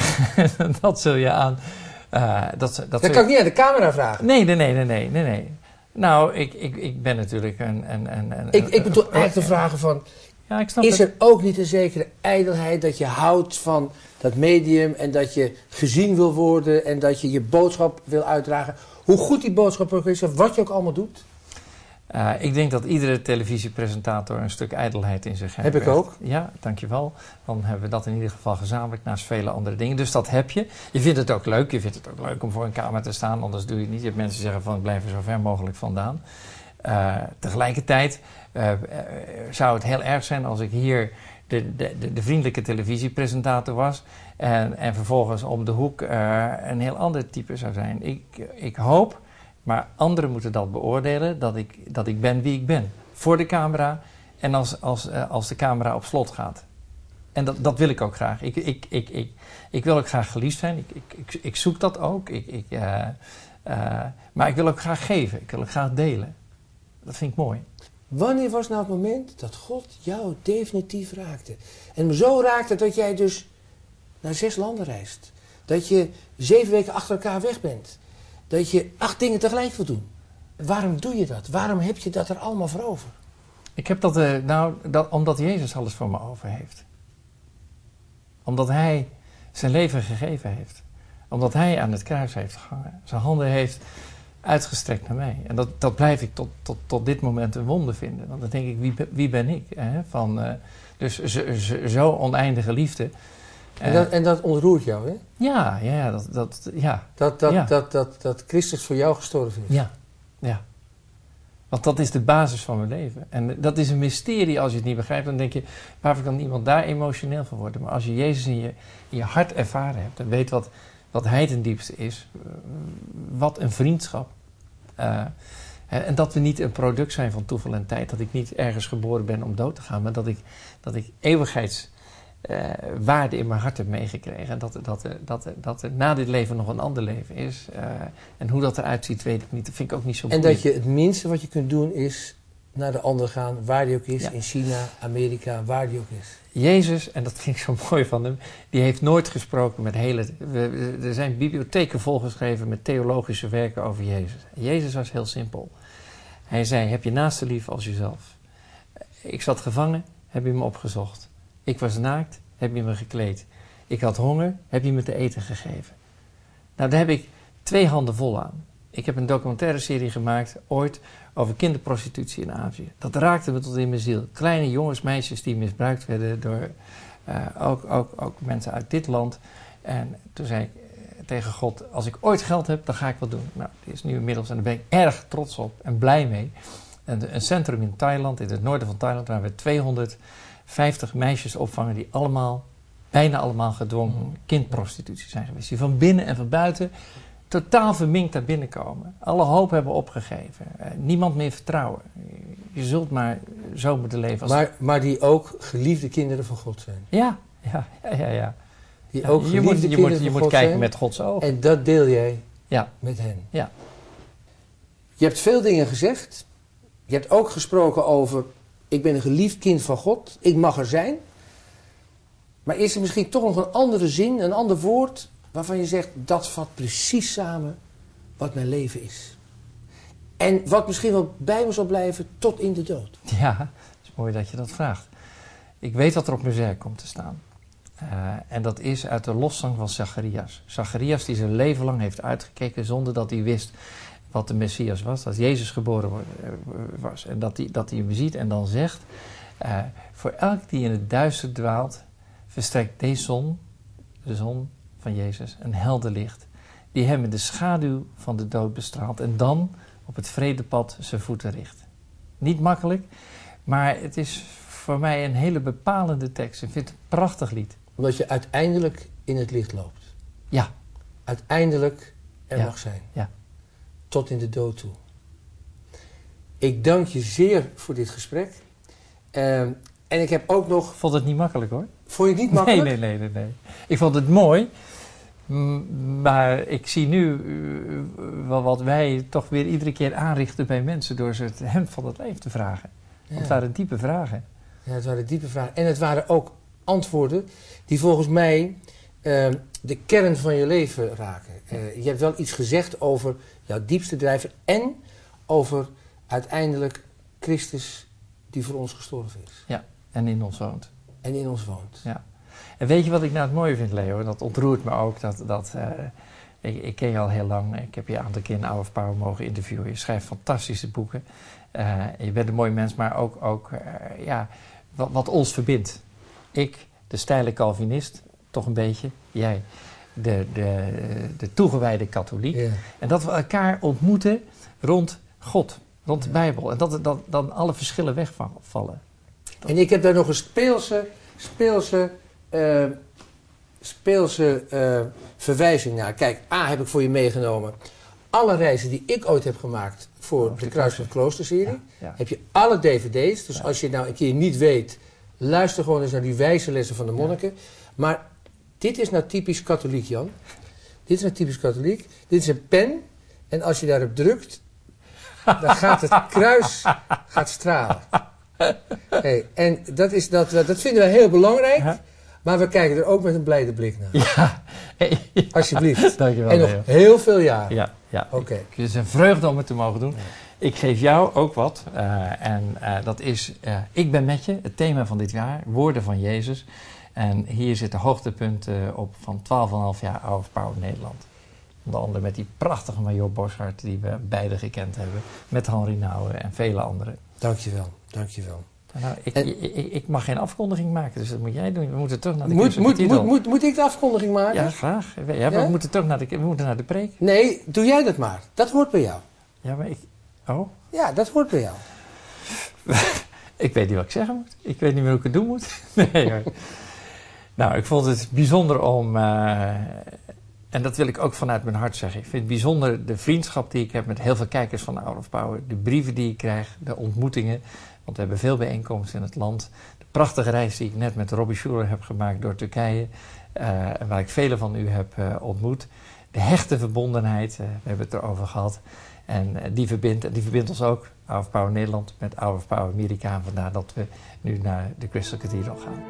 Speaker 4: dat zul je aan... Uh, dat, dat,
Speaker 11: dat kan ik niet aan de camera vragen.
Speaker 4: Nee, nee, nee, nee, nee, nee. nee. Nou, ik, ik, ik ben natuurlijk een... een, een, een
Speaker 11: ik, ik bedoel eigenlijk te vragen van...
Speaker 4: Ja, ik snap
Speaker 11: is
Speaker 4: het.
Speaker 11: er ook niet een zekere ijdelheid dat je houdt van dat medium en dat je gezien wil worden en dat je je boodschap wil uitdragen? Hoe goed die boodschap ook is of wat je ook allemaal doet?
Speaker 4: Uh, ik denk dat iedere televisiepresentator een stuk ijdelheid in zich heeft.
Speaker 11: Heb ik ook.
Speaker 4: Ja, dankjewel. Dan hebben we dat in ieder geval gezamenlijk naast vele andere dingen. Dus dat heb je. Je vindt het ook leuk. Je vindt het ook leuk om voor een camera te staan, anders doe je het niet. Je hebt mensen die zeggen van ik blijf er zo ver mogelijk vandaan. Uh, tegelijkertijd uh, uh, zou het heel erg zijn als ik hier de, de, de, de vriendelijke televisiepresentator was en, en vervolgens om de hoek uh, een heel ander type zou zijn. Ik, ik hoop, maar anderen moeten dat beoordelen, dat ik, dat ik ben wie ik ben. Voor de camera en als, als, uh, als de camera op slot gaat. En dat, dat wil ik ook graag. Ik, ik, ik, ik, ik wil ook graag geliefd zijn. Ik, ik, ik, ik zoek dat ook. Ik, ik, uh, uh, maar ik wil ook graag geven. Ik wil ook graag delen. Dat vind ik mooi.
Speaker 11: Wanneer was nou het moment dat God jou definitief raakte? En me zo raakte dat jij dus naar zes landen reist. Dat je zeven weken achter elkaar weg bent. Dat je acht dingen tegelijk wil doen. Waarom doe je dat? Waarom heb je dat er allemaal voor over?
Speaker 4: Ik heb dat, uh, nou, dat omdat Jezus alles voor me over heeft. Omdat Hij zijn leven gegeven heeft. Omdat Hij aan het kruis heeft gehangen. Zijn handen heeft uitgestrekt naar mij. En dat, dat blijf ik tot, tot, tot dit moment een wonder vinden. Want dan denk ik, wie, wie ben ik? Hè? Van, uh, dus zo, zo, zo oneindige liefde.
Speaker 11: En dat, en dat ontroert jou, hè?
Speaker 4: Ja, ja, dat, dat, ja.
Speaker 11: Dat, dat,
Speaker 4: ja.
Speaker 11: dat, dat, dat Christus voor jou gestorven is.
Speaker 4: Ja, ja. Want dat is de basis van mijn leven. En dat is een mysterie als je het niet begrijpt. Dan denk je, waarom kan iemand daar emotioneel van worden? Maar als je Jezus in je, in je hart ervaren hebt en weet wat, wat Hij ten diepste is, wat een vriendschap. Uh, en dat we niet een product zijn van toeval en tijd. Dat ik niet ergens geboren ben om dood te gaan, maar dat ik, dat ik eeuwigheidswaarde uh, in mijn hart heb meegekregen. En dat, dat, dat, dat er na dit leven nog een ander leven is. Uh, en hoe dat eruit ziet, weet ik niet. Dat vind ik ook niet zo
Speaker 11: En
Speaker 4: boeiend.
Speaker 11: dat je het minste wat je kunt doen is naar de ander gaan, waar die ook is,
Speaker 4: Ja.
Speaker 11: in China, Amerika, waar die ook is.
Speaker 4: Jezus, en dat vind ik zo mooi van hem, die heeft nooit gesproken met hele... we- we- Er zijn bibliotheken volgeschreven met theologische werken over Jezus. Jezus was heel simpel. Hij zei, heb je naaste lief als jezelf. Ik zat gevangen, heb je me opgezocht. Ik was naakt, heb je me gekleed. Ik had honger, heb je me te eten gegeven. Nou, daar heb ik twee handen vol aan. Ik heb een documentaire serie gemaakt, ooit, over kinderprostitutie in Azië. Dat raakte me tot in mijn ziel. Kleine jongens, meisjes die misbruikt werden door uh, ook, ook, ook mensen uit dit land. En toen zei ik uh, tegen God, als ik ooit geld heb, dan ga ik wat doen. Nou, die is nu inmiddels, en daar ben ik erg trots op en blij mee. Een, een centrum in Thailand, in het noorden van Thailand, waar we tweehonderdvijftig meisjes opvangen die allemaal, bijna allemaal gedwongen kindprostitutie zijn geweest. Die van binnen en van buiten totaal verminkt daar binnenkomen. Alle hoop hebben opgegeven. Uh, niemand meer vertrouwen. Je zult maar zo moeten leven. Als...
Speaker 11: Maar, maar die ook geliefde kinderen van God zijn.
Speaker 4: Ja, ja, ja, ja. ja.
Speaker 11: Die
Speaker 4: Ja,
Speaker 11: ook
Speaker 4: je
Speaker 11: geliefde
Speaker 4: moet, je
Speaker 11: kinderen
Speaker 4: moet, je
Speaker 11: van
Speaker 4: moet
Speaker 11: God
Speaker 4: kijken
Speaker 11: zijn.
Speaker 4: met Gods ogen.
Speaker 11: En dat deel jij
Speaker 4: ja.
Speaker 11: met hen.
Speaker 4: Ja.
Speaker 11: Je hebt veel dingen gezegd. Je hebt ook gesproken over, ik ben een geliefd kind van God. Ik mag er zijn. Maar is er misschien toch nog een andere zin, een ander woord, waarvan je zegt, dat vat precies samen wat mijn leven is. En wat misschien wel bij me zal blijven tot in de dood.
Speaker 4: Ja, het is mooi dat je dat vraagt. Ik weet wat er op mijn werk komt te staan. Uh, en dat is uit de loszang van Zacharias. Zacharias die zijn leven lang heeft uitgekeken zonder dat hij wist wat de Messias was. Dat Jezus geboren was. En dat hij, dat hij hem ziet en dan zegt, uh, voor elk die in het duister dwaalt, verstrekt deze zon, de zon van Jezus, een helder licht. Die hem in de schaduw van de dood bestraalt en dan op het vredepad zijn voeten richt. Niet makkelijk, maar het is voor mij een hele bepalende tekst. Ik vind het een prachtig lied.
Speaker 11: Omdat je uiteindelijk in het licht loopt.
Speaker 4: Ja.
Speaker 11: Uiteindelijk er
Speaker 4: Ja.
Speaker 11: mag zijn.
Speaker 4: Ja.
Speaker 11: Tot in de dood toe. Ik dank je zeer voor dit gesprek. Uh, en ik heb ook nog...
Speaker 4: Ik vond het niet makkelijk hoor.
Speaker 11: Vond je het niet makkelijk?
Speaker 4: Nee, nee, nee, nee. nee. Ik vond het mooi. M- Maar ik zie nu uh, wel wat wij toch weer iedere keer aanrichten bij mensen door ze het hemd van het leven te vragen. Want het
Speaker 11: Ja.
Speaker 4: waren diepe vragen.
Speaker 11: Ja, het waren diepe vragen. En het waren ook antwoorden die volgens mij uh, de kern van je leven raken. Uh, je hebt wel iets gezegd over jouw diepste drijver en over uiteindelijk Christus die voor ons gestorven is.
Speaker 4: Ja, en in ons woont.
Speaker 11: En in ons woont.
Speaker 4: Ja. En weet je wat ik nou het mooie vind, Leo? Dat ontroert me ook. Dat, dat, uh, ik, ik ken je al heel lang. Ik heb je een aantal keer in Hour of Power mogen interviewen. Je schrijft fantastische boeken. Uh, je bent een mooi mens, maar ook, ook uh, ja, wat, wat ons verbindt. Ik, de steile Calvinist, toch een beetje. Jij, de, de, de toegewijde katholiek.
Speaker 11: Ja.
Speaker 4: En dat we elkaar ontmoeten rond God, rond de Bijbel. En dat, dat dan alle verschillen wegvallen.
Speaker 11: En ik heb daar nog een speelse, speelse, uh, speelse uh, verwijzing naar. Kijk, A heb ik voor je meegenomen. Alle reizen die ik ooit heb gemaakt voor oh, de Kruis van het Klooster-serie, ja, ja. heb je alle dvd's. Dus ja. als je het nou een keer niet weet, luister gewoon eens naar die wijze lessen van de monniken. Ja. Maar dit is nou typisch katholiek, Jan. Dit is nou typisch katholiek. Dit is een pen. En als je daarop drukt, dan gaat het kruis gaat stralen. Hey, en dat, is, dat, dat vinden we heel belangrijk. Ja. Maar we kijken er ook met een blijde blik naar.
Speaker 4: Ja. Hey.
Speaker 11: Alsjeblieft.
Speaker 4: Dankjewel.
Speaker 11: En nog
Speaker 4: Leo.
Speaker 11: heel veel jaren.
Speaker 4: Ja, ja.
Speaker 11: Oké. Okay.
Speaker 4: Het is een vreugde om het te mogen doen. Ja. Ik geef jou ook wat. Uh, en uh, dat is, uh, ik ben met je, het thema van dit jaar, woorden van Jezus. En hier zit de hoogtepunt uh, op van twaalf komma vijf jaar Hour of Power Nederland. Onder andere met die prachtige Major Boshart die we beide gekend hebben. Met Henri Nouwen en vele anderen.
Speaker 11: Dankjewel, dankjewel.
Speaker 4: Nou, ik, en, ik, ik mag geen afkondiging maken, dus dat moet jij doen. We moeten terug naar de
Speaker 11: moet, moet, moet, moet, moet ik de afkondiging maken?
Speaker 4: Ja, graag. Ja, ja? We moeten terug naar de, we moeten naar de preek.
Speaker 11: Nee, doe jij dat maar. Dat hoort bij jou.
Speaker 4: Ja, maar ik... Oh?
Speaker 11: Ja, dat hoort bij jou.
Speaker 4: Ik weet niet wat ik zeggen moet. Ik weet niet meer hoe ik het doen moet. Nee hoor. Nou, ik vond het bijzonder om... Uh, en dat wil ik ook vanuit mijn hart zeggen. Ik vind het bijzonder de vriendschap die ik heb met heel veel kijkers van Hour of Power. De brieven die ik krijg, de ontmoetingen. Want we hebben veel bijeenkomsten in het land. De prachtige reis die ik net met Robbie Schuller heb gemaakt door Turkije. Uh, waar ik vele van u heb uh, ontmoet. de hechte verbondenheid, uh, we hebben het erover gehad. En uh, die, verbindt, die verbindt ons ook, Hour of Power Nederland, met Hour of Power Amerika. Vandaar dat we nu naar de Crystal Cathedral gaan.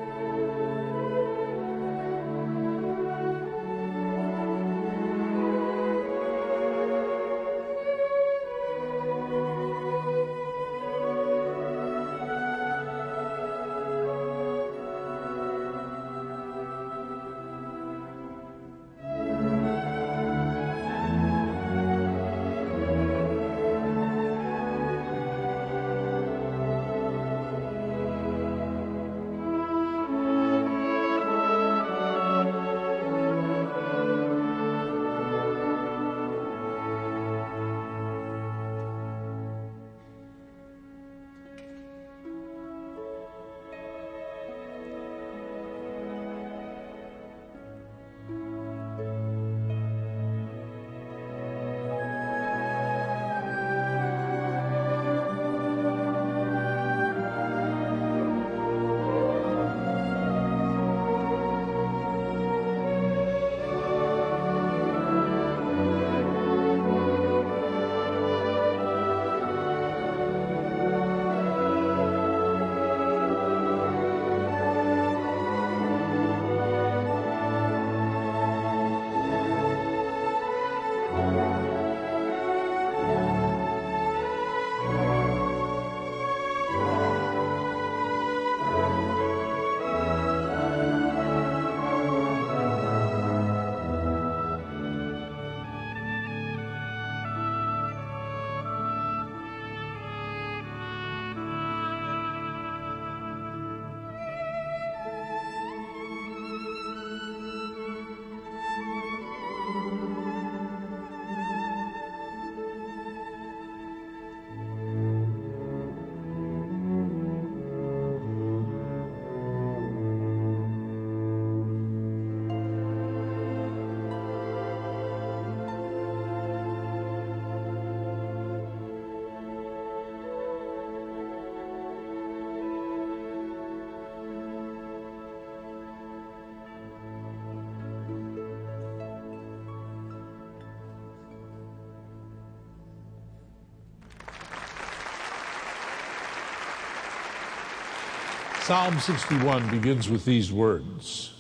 Speaker 6: Psalm sixty-one begins with these words.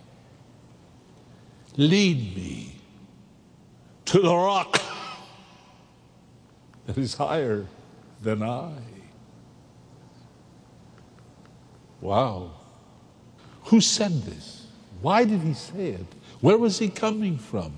Speaker 6: Lead me to the rock that is higher than I. Wow. Who said this? Why did he say it? Where was he coming from?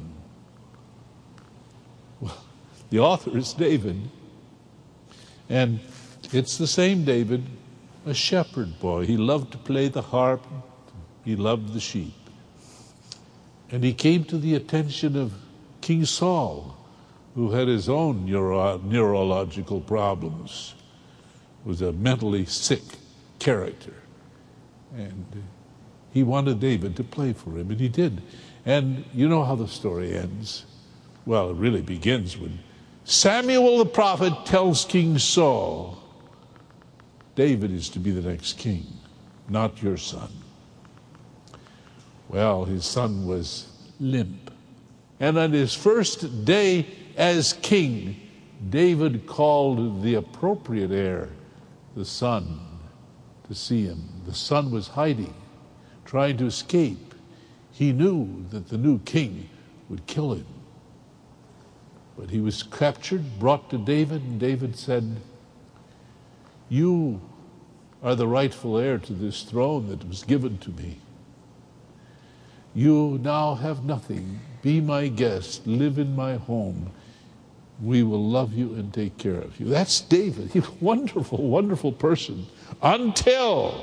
Speaker 6: Well, the author is David. And it's the same David, a shepherd boy. He loved to play the harp. He loved the sheep. And he came to the attention of King Saul, who had his own neuro- neurological problems, was a mentally sick character. And he wanted David to play for him, and he did. And you know how the story ends. Well, it really begins when Samuel the prophet tells King Saul, David is to be the next king, not your son. Well, his son was limp. And on his first day as king, David called the appropriate heir, the son, to see him. The son was hiding, trying to escape. He knew that the new king would kill him. But he was captured, brought to David, and David said, you are the rightful heir to this throne that was given to me. You now have nothing. Be my guest. Live in my home. We will love you and take care of you. That's David. He's a wonderful, wonderful person. Until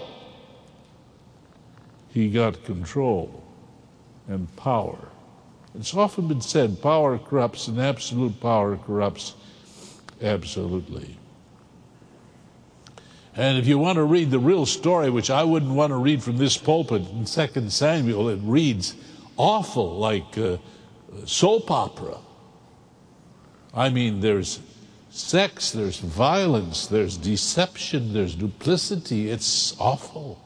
Speaker 6: he got control and power. It's often been said, power corrupts, and absolute power corrupts absolutely. And if you want to read the real story, which I wouldn't want to read from this pulpit in Second Samuel, it reads awful, like uh, soap opera. I mean, there's sex, there's violence, there's deception, there's duplicity. It's awful.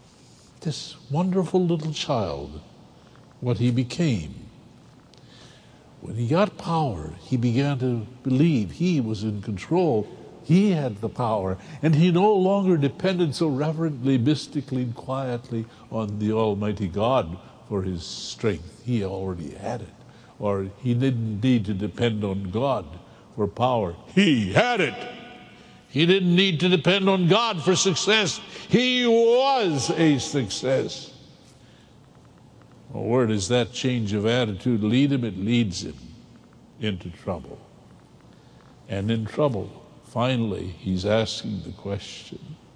Speaker 6: This wonderful little child, what he became. When he got power, he began to believe he was in control. He had the power, and he no longer depended so reverently, mystically, and quietly on the Almighty God for his strength. He already had it. Or he didn't need to depend on God for power. He had it. He didn't need to depend on God for success. He was a success. Well, where does that change of attitude lead him? It leads him into trouble. And in trouble, finally, he's asking the question,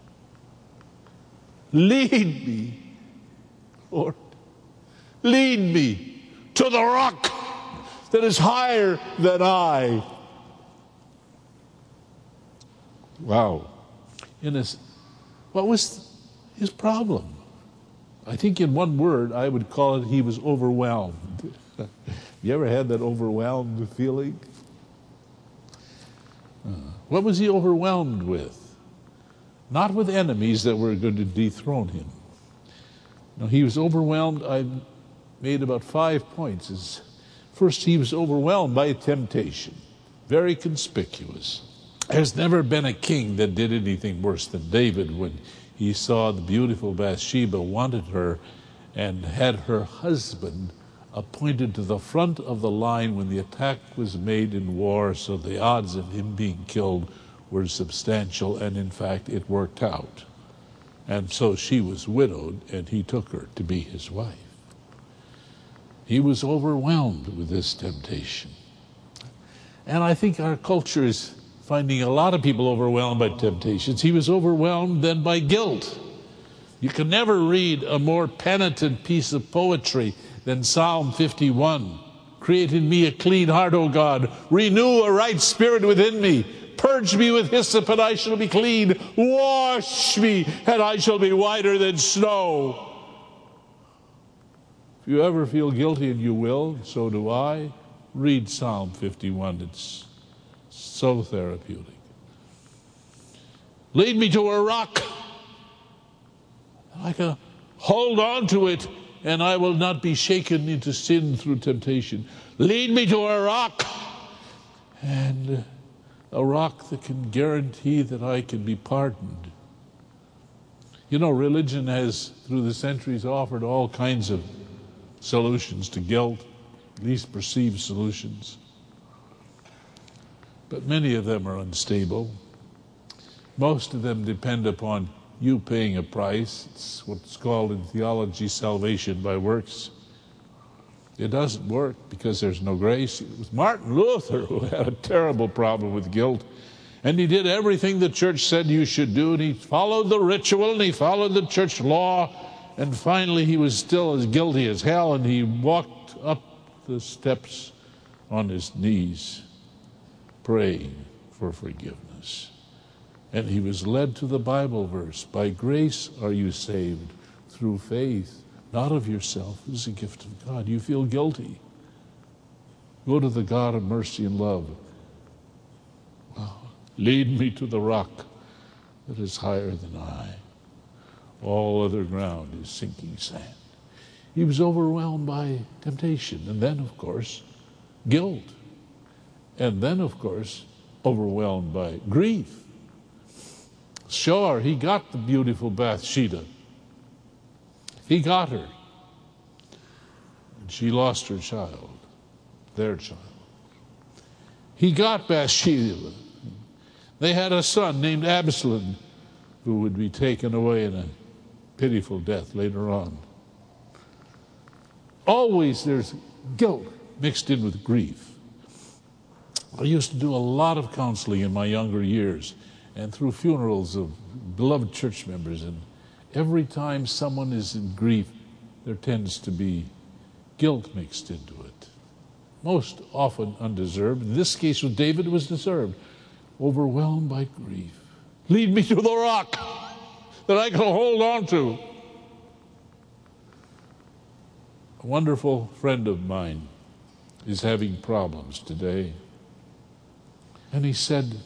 Speaker 6: lead me, Lord. Lead me to the rock that is higher than I. Wow. In his, what was his problem? I think in one word, I would call it he was overwhelmed. You ever had that overwhelmed feeling? Uh, what was he overwhelmed with? Not with enemies that were going to dethrone him. No, he was overwhelmed. I made about five points. First, he was overwhelmed by temptation. Very conspicuous. There's never been a king that did anything worse than David when he saw the beautiful Bathsheba, wanted her, and had her husband appointed to the front of the line when the attack was made in war, so the odds of him being killed were substantial, and in fact it worked out. And so she was widowed, and he took her to be his wife. He was overwhelmed with this temptation. And I think our culture is finding a lot of people overwhelmed by temptations. He was overwhelmed then by guilt. You can never read a more penitent piece of poetry than Psalm fifty-one. Create in me a clean heart, O God. Renew a right spirit within me. Purge me with hyssop, and I shall be clean. Wash me, and I shall be whiter than snow. If you ever feel guilty, and you will, so do I, read Psalm fifty-one. It's so therapeutic. Lead me to a rock. I can hold on to it, and I will not be shaken into sin through temptation. Lead me to a rock, and a rock that can guarantee that I can be pardoned. You know, religion has, through the centuries, offered all kinds of solutions to guilt, at least perceived solutions. But many of them are unstable. Most of them depend upon you paying a price. It's what's called in theology salvation by works. It doesn't work because there's no grace. It was Martin Luther who had a terrible problem with guilt. And he did everything the church said you should do, and he followed the ritual, and he followed the church law, and finally he was still as guilty as hell, and he walked up the steps on his knees, praying for forgiveness. And he was led to the Bible verse, by grace are you saved through faith, not of yourself. It is a gift of God. You feel guilty. Go to the God of mercy and love. Wow. Lead me to the rock that is higher than I. All other ground is sinking sand. He was overwhelmed by temptation, and then, of course, guilt. And then, of course, overwhelmed by grief. Sure, he got the beautiful Bathsheba. He got her. And she lost her child, their child. He got Bathsheba. They had a son named Absalom who would be taken away in a pitiful death later on. Always there's guilt mixed in with grief. I used to do a lot of counseling in my younger years and through funerals of beloved church members, and every time someone is in grief, there tends to be guilt mixed into it. Most often undeserved. In this case with David, it was deserved. Overwhelmed by grief. Lead me to the rock that I can hold on to. A wonderful friend of mine is having problems today. And he said,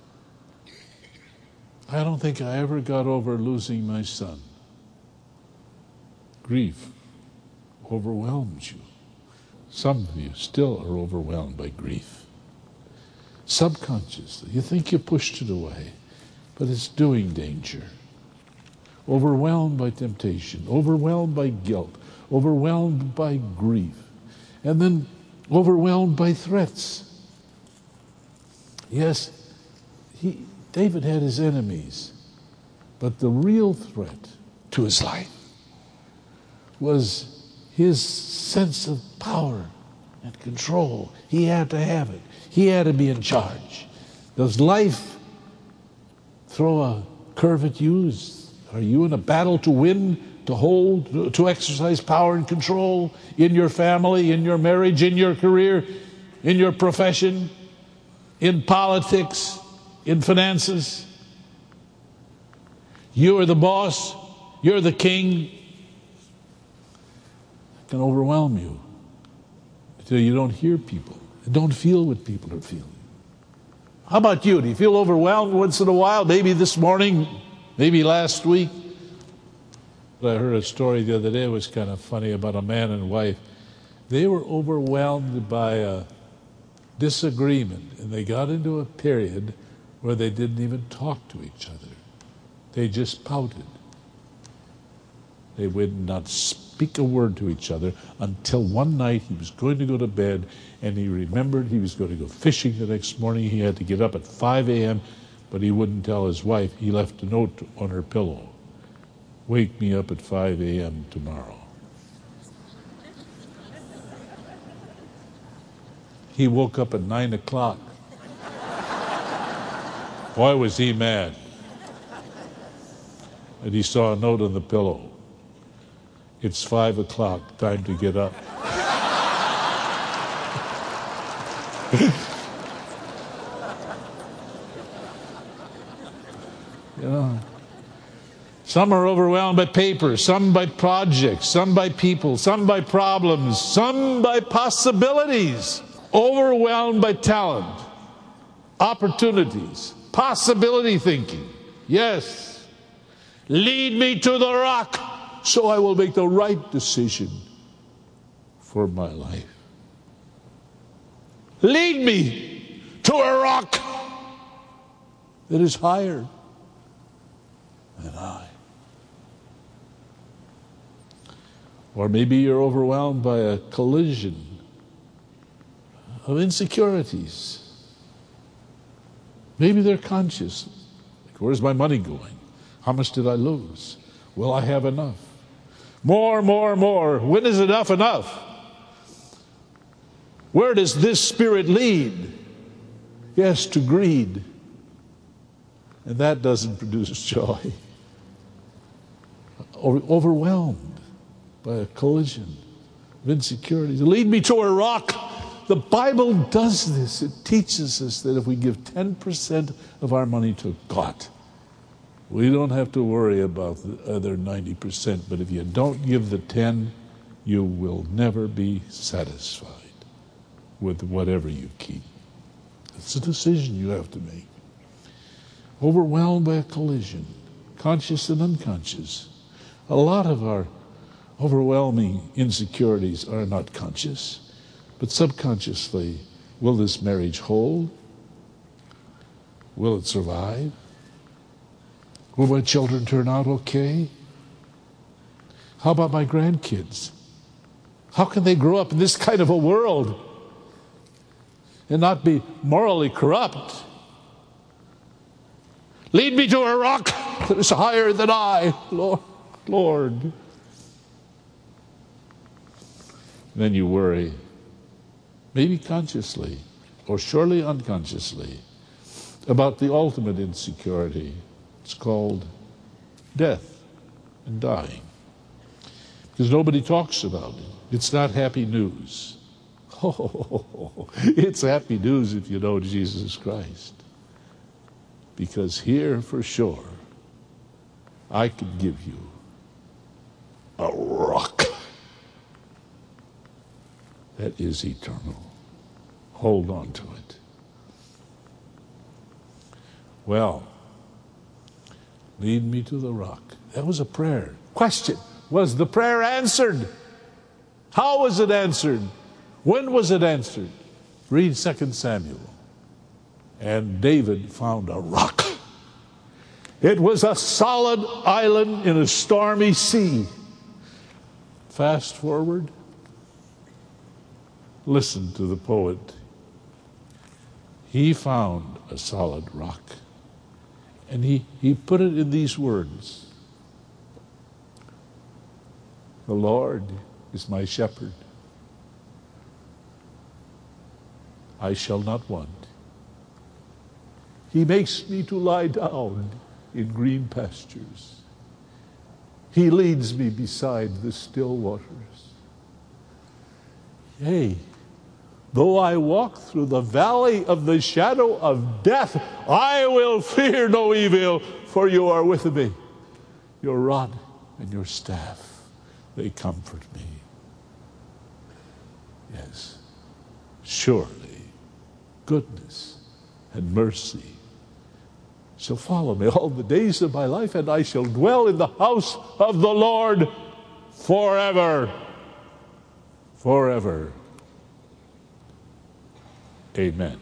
Speaker 6: I don't think I ever got over losing my son. Grief overwhelms you. Some of you still are overwhelmed by grief. Subconsciously, you think you pushed it away, but it's doing danger. Overwhelmed by temptation, overwhelmed by guilt, overwhelmed by grief, and then overwhelmed by threats. Yes, he, David had his enemies, but the real threat to his life was his sense of power and control. He had to have it. He had to be in charge. Does life throw a curve at you? Are you in a battle to win, to hold, to exercise power and control in your family, in your marriage, in your career, in your profession, in politics, in finances? You are the boss. You're the king. It can overwhelm you until you don't hear people and don't feel what people are feeling. How about you? Do you feel overwhelmed once in a while? Maybe this morning, maybe last week. I heard a story the other day. It was kind of funny about a man and wife. They were overwhelmed by a disagreement, and they got into a period where they didn't even talk to each other. They just pouted. They would not speak a word to each other until one night he was going to go to bed, and he remembered he was going to go fishing the next morning. He had to get up at five a.m., but he wouldn't tell his wife. He left a note on her pillow. Wake me up at five a.m. tomorrow. He woke up at nine o'clock. Boy, was he mad. And he saw a note on the pillow. It's five o'clock, time to get up. You know, some are overwhelmed by paper, some by projects, some by people, some by problems, some by possibilities. Overwhelmed by talent, opportunities, possibility thinking. Yes. Lead me to the rock, so I will make the right decision for my life. Lead me to a rock that is higher than I. Or maybe you're overwhelmed by a collision of insecurities. Maybe they're conscious. Like, where's my money going? How much did I lose? Will I have enough? More, more, more. When is enough enough? Where does this spirit lead? Yes, to greed. And that doesn't produce joy. Or overwhelmed by a collision of insecurities. Lead me to a rock. The Bible does this. It teaches us that if we give ten percent of our money to God, we don't have to worry about the other ninety percent. But if you don't give the ten, you will never be satisfied with whatever you keep. It's a decision you have to make. Overwhelmed by a collision, conscious and unconscious. A lot of our overwhelming insecurities are not conscious, but subconsciously. Will this marriage hold? Will it survive? Will my children turn out okay? How about my grandkids? How can they grow up in this kind of a world and not be morally corrupt? Lead me to a rock that is higher than I, Lord. Lord. Then you worry, maybe consciously or surely unconsciously, about the ultimate insecurity. It's called death and dying. Because nobody talks about it. It's not happy news. Oh, it's happy news if you know Jesus Christ. Because here, for sure, I can give you a rock that is eternal. Hold on to it. Well, lead me to the rock. That was a prayer. Question, was the prayer answered? How was it answered? When was it answered? Read Second Samuel. And David found a rock. It was a solid island in a stormy sea. Fast forward. Listen to the poet. He found a solid rock. And he, he put it in these words. The Lord is my shepherd. I shall not want. He makes me to lie down in green pastures. He leads me beside the still waters. Yea, though I walk through the valley of the shadow of death, I will fear no evil, for you are with me. Your rod and your staff, they comfort me. Yes, surely goodness and mercy shall follow me all the days of my life, and I shall dwell in the house of the Lord forever. Forever. Amen.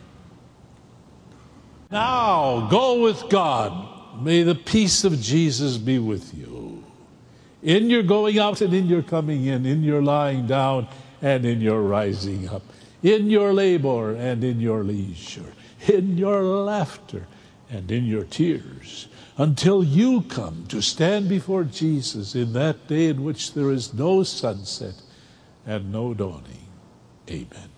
Speaker 6: Now, go with God. May the peace of Jesus be with you. In your going out and in your coming in, in your lying down and in your rising up, in your labor and in your leisure, in your laughter and in your tears, until you come to stand before Jesus in that day in which there is no sunset and no dawning. Amen.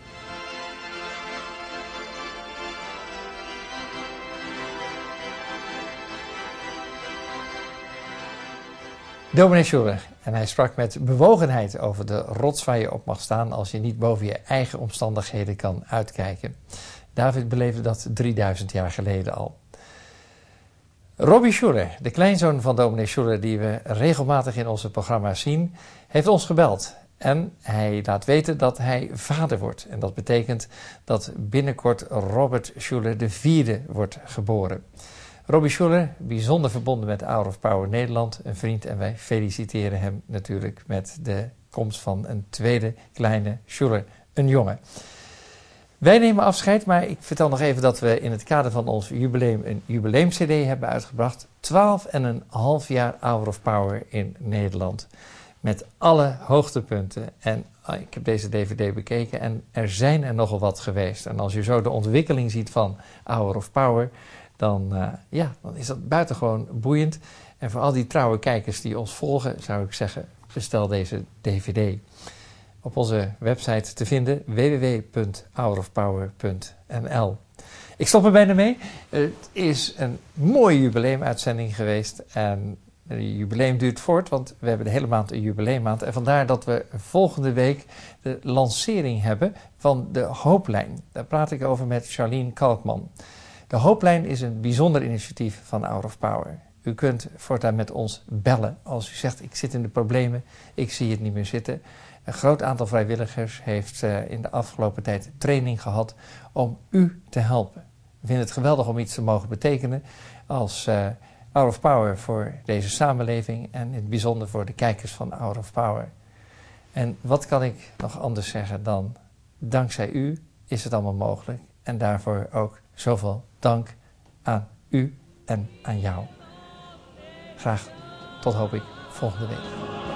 Speaker 4: Dominee Schuller, en hij sprak met bewogenheid over de rots waar je op mag staan als je niet boven je eigen omstandigheden kan uitkijken. David beleefde dat drieduizend jaar geleden al. Robbie Schuller, de kleinzoon van dominee Schuller die we regelmatig in onze programma's zien, heeft ons gebeld. En hij laat weten dat hij vader wordt. En dat betekent dat binnenkort Robert Schuller de vierde wordt geboren. Robbie Schuller, bijzonder verbonden met Hour of Power Nederland, een vriend, en wij feliciteren hem natuurlijk met de komst van een tweede kleine Schuller, een jongen. Wij nemen afscheid, maar ik vertel nog even dat we in het kader van ons jubileum een jubileum-cd hebben uitgebracht. twaalf en een half jaar Hour of Power in Nederland. Met alle hoogtepunten. En oh, ik heb deze dvd bekeken en er zijn er nogal wat geweest. En als je zo de ontwikkeling ziet van Hour of Power, dan, uh, ja, dan is dat buitengewoon boeiend. En voor al die trouwe kijkers die ons volgen, zou ik zeggen, bestel deze dvd. Op onze website te vinden, w w w punt hour of power punt n l. Ik stop er bijna mee. Het is een mooie jubileumuitzending geweest. En het jubileum duurt voort, want we hebben de hele maand een jubileummaand. En vandaar dat we volgende week de lancering hebben van de Hooplijn. Daar praat ik over met Charlene Kalkman. De Hooplijn is een bijzonder initiatief van Hour of Power. U kunt voortaan met ons bellen als u zegt, ik zit in de problemen, ik zie het niet meer zitten. Een groot aantal vrijwilligers heeft uh, in de afgelopen tijd training gehad om u te helpen. We vinden het geweldig om iets te mogen betekenen als uh, Hour of Power voor deze samenleving en in het bijzonder voor de kijkers van Hour of Power. En wat kan ik nog anders zeggen dan, dankzij u is het allemaal mogelijk en daarvoor ook zoveel dank aan u en aan jou. Graag tot, hoop ik, volgende week.